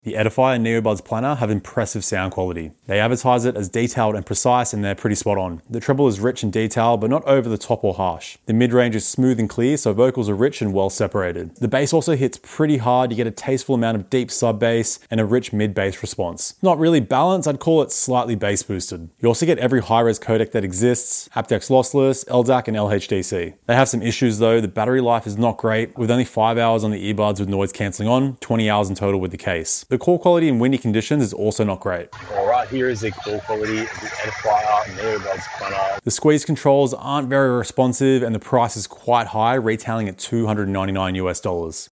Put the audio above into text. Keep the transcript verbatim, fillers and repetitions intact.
The Edifier Neobuds Planner have impressive sound quality. They advertise it as detailed and precise, and they're pretty spot on. The treble is rich and detailed, but not over the top or harsh. The mid-range is smooth and clear, so vocals are rich and well separated. The bass also hits pretty hard. You get a tasteful amount of deep sub-bass and a rich mid-bass response. Not really balanced, I'd call it slightly bass boosted. You also get every high-res codec that exists, aptX lossless, L D A C and L H D C. They have some issues though. The battery life is not great, with only five hours on the earbuds with noise cancelling on, twenty hours in total with the case. The call quality in windy conditions is also not great. Alright, here is the call quality of the Edifier Neobuds Planner. The squeeze controls aren't very responsive and the price is quite high, retailing at two hundred ninety-nine US dollars.